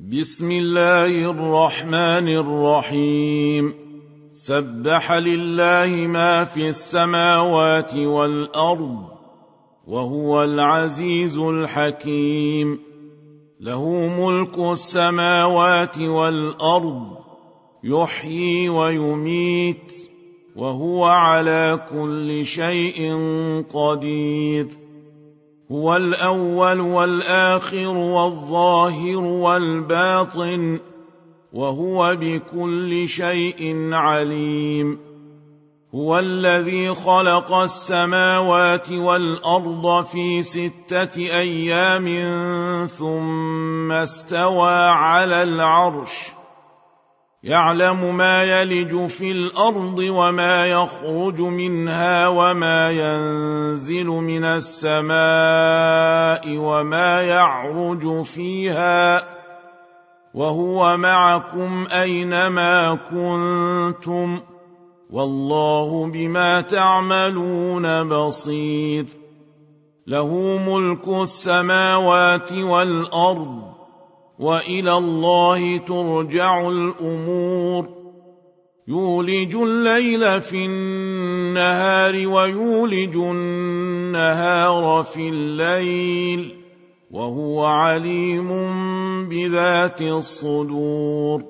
بسم الله الرحمن الرحيم. سبح لله ما في السماوات والأرض وهو العزيز الحكيم. له ملك السماوات والأرض يحيي ويميت وهو على كل شيء قدير. هو الأول والآخر والظاهر والباطن وهو بكل شيء عليم. هو الذي خلق السماوات والأرض في 6 أيام ثم استوى على العرش. يعلم ما يلج في الأرض وما يخرج منها وما ينزل من السماء وما يعرج فيها وهو معكم أينما كنتم والله بما تعملون بصير. له ملك السماوات والأرض وإلى الله ترجع الأمور. يولج الليل في النهار ويولج النهار في الليل وهو عليم بذات الصدور.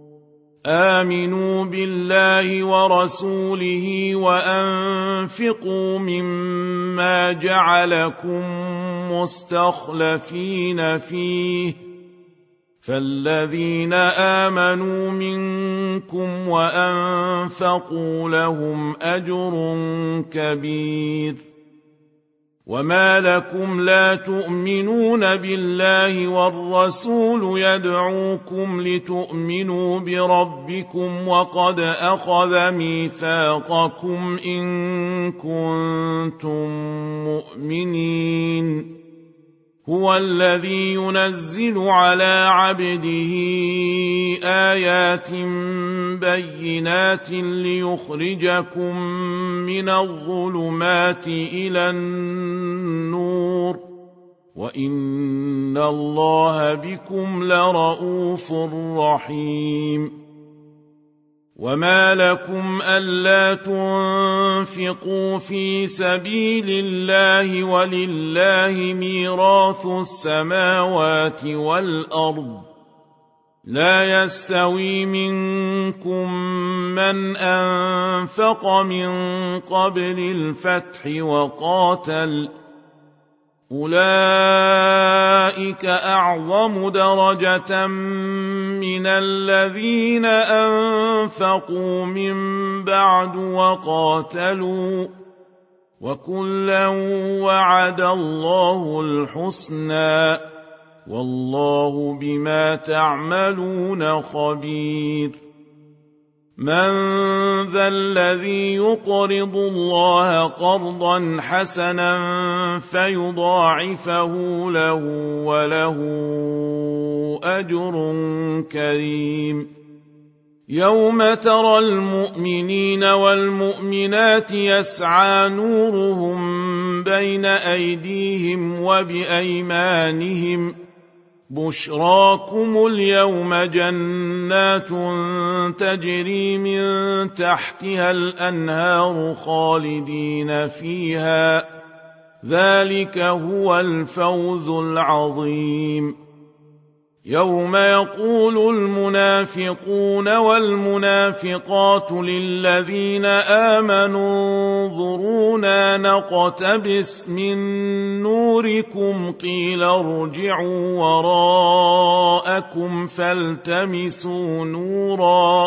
آمنوا بالله ورسوله وأنفقوا مما جعلكم مستخلفين فيه فالذين آمنوا منكم وأنفقوا لهم أجر كبير. وما لكم لا تؤمنون بالله والرسول يدعوكم لتؤمنوا بربكم وقد أخذ ميثاقكم إن كنتم مؤمنين. هو الذي ينزل على عبده آيات بينات ليخرجكم من الظلمات إلى النور وإن الله بكم لرءوف رحيم. وما لكم ألا تنفقوا في سبيل الله ولله ميراث السماوات والأرض. لا يستوي منكم من أنفق من قبل الفتح وقاتل أولئك أعظم درجة من الذين أنفقوا من بعد وقاتلوا وكلا وعد الله الحسنى والله بما تعملون خبير. من ذا الذي يقرض الله قرضا حسنا فيضاعفه له وله أجر كريم. يوم ترى المؤمنين والمؤمنات يسعى نورهم بين أيديهم وبأيمانهم بشراكم اليوم جنات تجري من تحتها الأنهار خالدين فيها ذلك هو الفوز العظيم. يوم يقول المنافقون والمنافقات للذين آمنوا انظرونا نقتبس من نوركم قيل ارجعوا وراءكم فالتمسوا نورا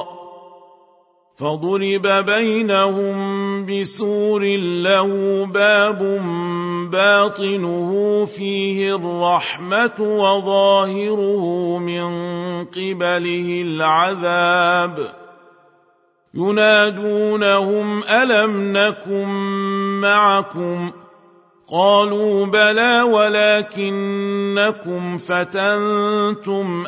فضرب بينهم بسور له باب باطنه فيه الرحمة وظاهره من قبله العذاب. ينادونهم ألم نكن معكم قالوا بلى ولكنكم فتنتم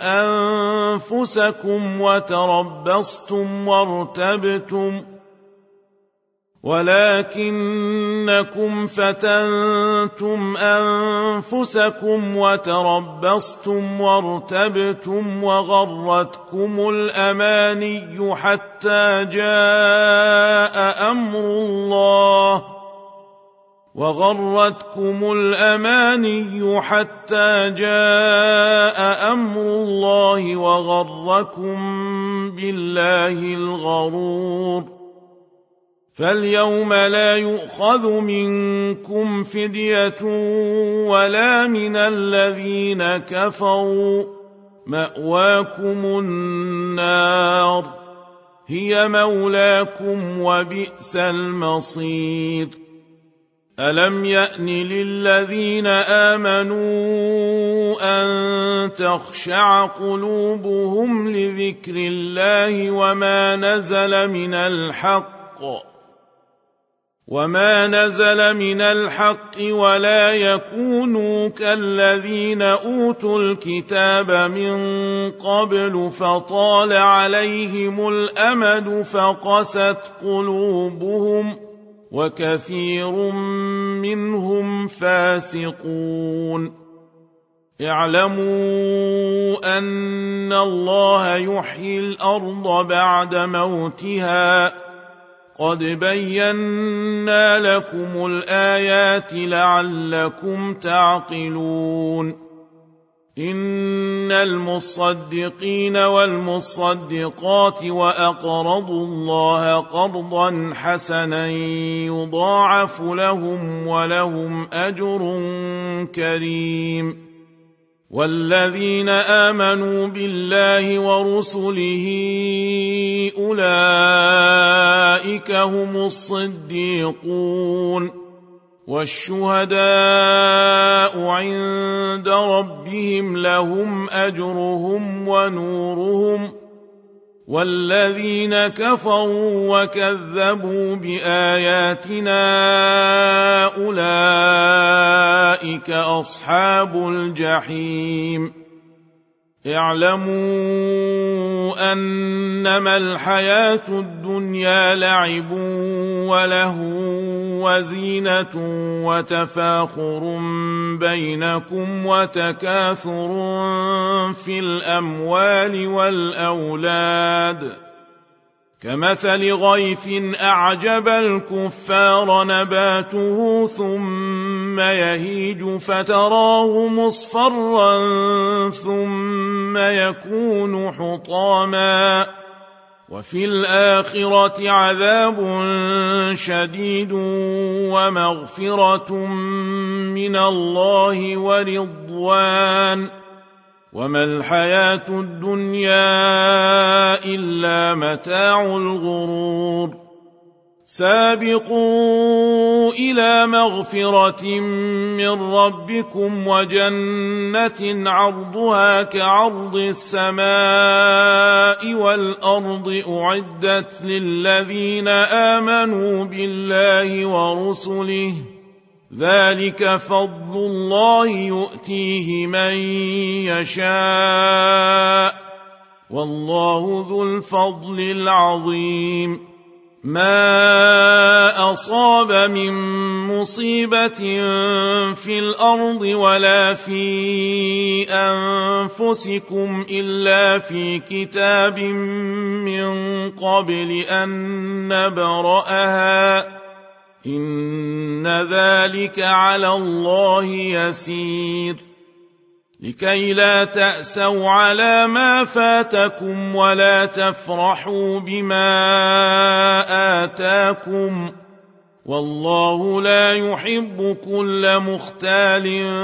أنفسكم وتربصتم ولكنكم فتنتم أنفسكم وتربصتم وارتبتم وغرتكم الأماني حتى جاء أمر الله وغركم بالله الغرور. فاليوم لا يؤخذ منكم فدية ولا من الذين كفروا، مأواكم النار هي مولاكم وبئس المصير. ألم يأن للذين آمنوا أن تخشع قلوبهم لذكر الله وما نزل من الحق ولا يكونوا كالذين أوتوا الكتاب من قبل فطال عليهم الأمد فقست قلوبهم وكثير منهم فاسقون. اعلموا أن الله يحيي الأرض بعد موتها، قد بينا لكم الآيات لعلكم تعقلون. إن المصدقين والمصدقات وأقرضوا الله قرضا حسنا يضاعف لهم ولهم أجر كريم. والذين آمنوا بالله ورسله أولئك هم الصديقون والشهداء عند ربهم لهم أجرهم ونورهم. والذين كفروا وكذبوا بآياتنا أولئك أصحاب الجحيم. اعلموا أنما الحياة الدنيا لعب ولهو وزينة وتفاخر بينكم وتكاثر في الأموال والأولاد، كمثل غيث أعجب الكفار نباته ثم يهيج فتراه مصفرا ثم يكون حطاما، وفي الآخرة عذاب شديد ومغفرة من الله ورضوان، وما الحياة الدنيا إلا متاع الغرور. سابقوا إلى مغفرة من ربكم وجنة عرضها كعرض السماء والأرض أعدت للذين آمنوا بالله ورسله، ذلك فضل الله يؤتيه من يشاء والله ذو الفضل العظيم. ما أصاب من مصيبة في الأرض ولا في أنفسكم إلا في كتاب من قبل أن نبرأها، إن ذلك على الله يسير. لكي لا تأسوا على ما فاتكم ولا تفرحوا بما آتاكم، والله لا يحب كل مختال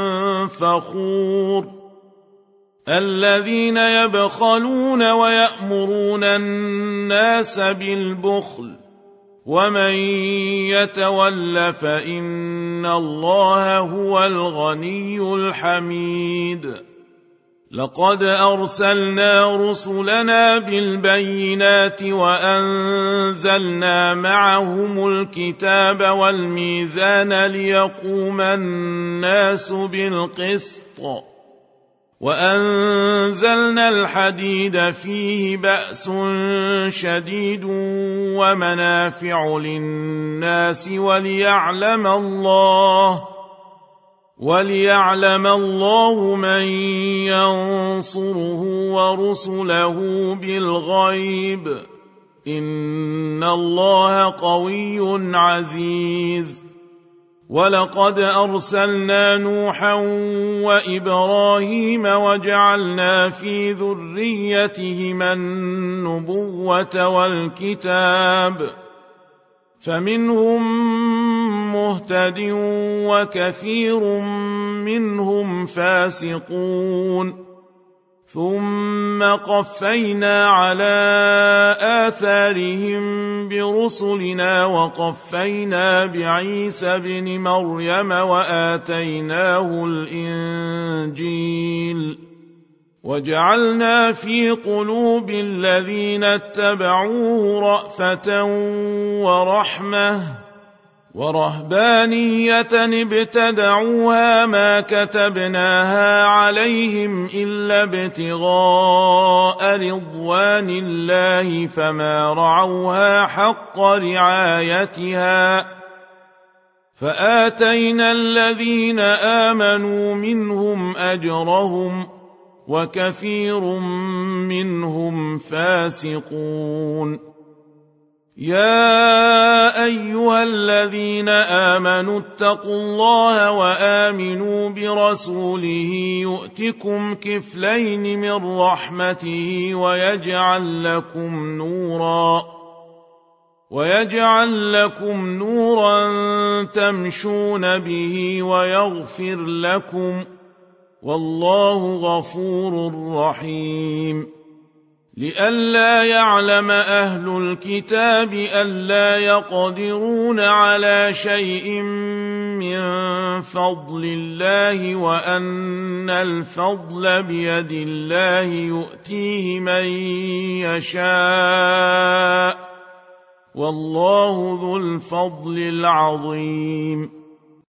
فخور. الذين يبخلون ويأمرون الناس بالبخل، ومن يتول فإن الله هو الغني الحميد. لقد أرسلنا رسلنا بالبينات وأنزلنا معهم الكتاب والميزان ليقوم الناس بالقسط، وأنزلنا الحديد فيه بأس شديد ومنافع للناس وليعلم الله من ينصره ورسله بالغيب إن الله قوي عزيز ولقد أرسلنا نوحا وإبراهيم وجعلنا في ذريتهما النبوة والكتاب فمنهم مهتد وكثير منهم فاسقون ثم قفينا على آثارهم برسلنا وقفينا بعيسى بن مريم وآتيناه الإنجيل وجعلنا في قلوب الذين اتبعوه رأفة ورحمة ورهبانية ابتدعوها ما كتبناها عليهم إلا ابتغاء رضوان الله فما رعوها حق رعايتها فآتينا الذين آمنوا منهم أجرهم وكثير منهم فاسقون يا أيها الذين آمنوا اتقوا الله وآمنوا برسوله يؤتكم كفلين من رحمته ويجعل لكم نورا تمشون به ويغفر لكم والله غفور رحيم لئلا يعلم أهل الكتاب ألا يقدرون على شيء من فضل الله وأن الفضل بيد الله يؤتيه من يشاء والله ذو الفضل العظيم